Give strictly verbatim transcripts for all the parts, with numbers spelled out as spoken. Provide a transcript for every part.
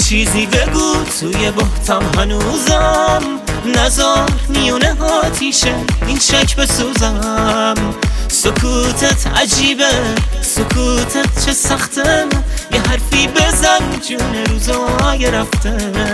چیزی بگو توی بهتم هنوزم، نزار میونه آتیشه این شک بسوزم. سکوتت عجیبه، سکوتت چه سخته، یه حرفی بزن جون روزای رفته.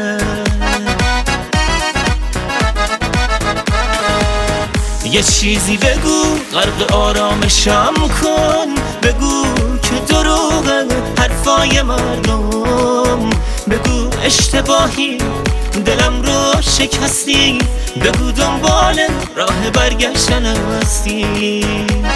یه چیزی بگو غرق آرامشم کن، بگو که دروغه حرفای مردم، بگو اشتباهی دلم رو شکستی، بگو دنبال راه برگشتن هستی.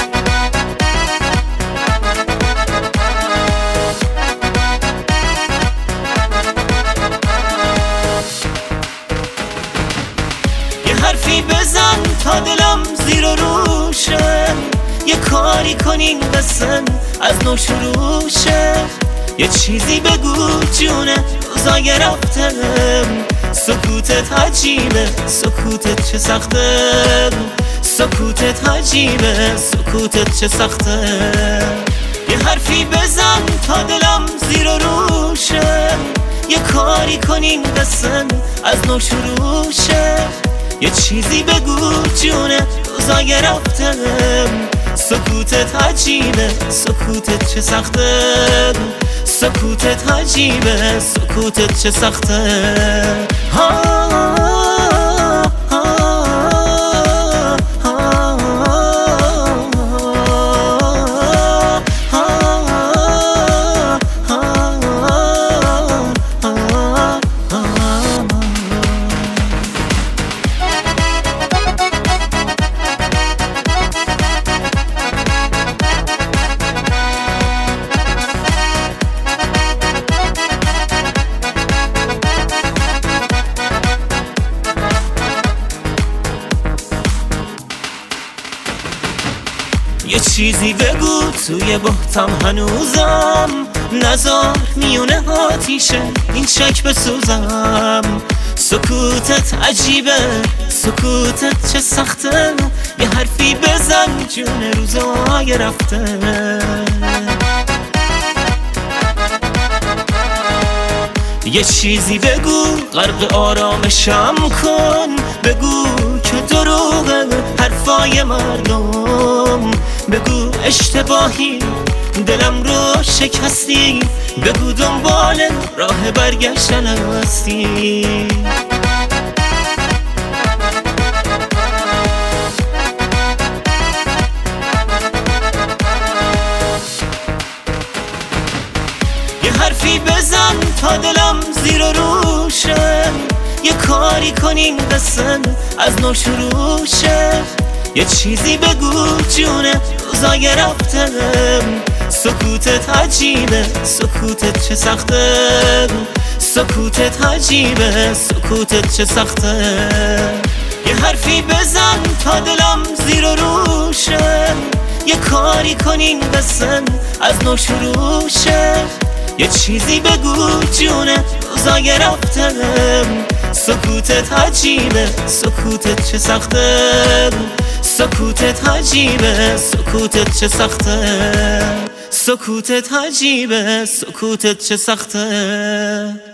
یه حرفی بزن تا دلم زیر و روشه، یه کاری کنین قصه از نو شروع شه. یه چیزی بگو جونه روزای رفتم، سکوتت عجیبه، سکوتت چه سخته، سکوتت عجیبه، سکوتت چه سخته. یه حرفی بزن تا دلم زیر و روشه، یه کاری کنین قصه از نو شروع شه. یه چیزی بگو جونه روزای رفتم، سکوتت عجیبه، سکوتت چه سخته، سکوتت عجیبه، سکوتت چه سخته. ها یه چیزی بگو توی بهتم هنوزم، نزار میونه آتیشه این شک بسوزم. سکوتت عجیبه، سکوتت چه سخته، یه حرفی بزن جون روزای رفته. یه چیزی بگو غرق آرامشم کن، بگو که دروغه حرفای مردم، بگو اشتباهی دلم رو شکستی، بگو دنبال راه برگشتن هستی. یه حرفی بزن تا دلم زیر و روشه، یه کاری کنین قصه از نو شروع شه. یه چیزی بگو جونه روزای رفتم، سکوتت عجیبه، سکوتت چه سخته، سکوتت عجیبه، سکوتت چه سخته. یه حرفی بزن تا دلم زیر و روشه، یه کاری کنین قصه از نو شروع شه. یه چیزی بگو جونه روزای رفتم، سکوتت عجیبه، سکوتت چه سخته، سکوتت عجیبه، سکوتت چه سخته، سکوتت عجیبه، سکوتت چه سخته.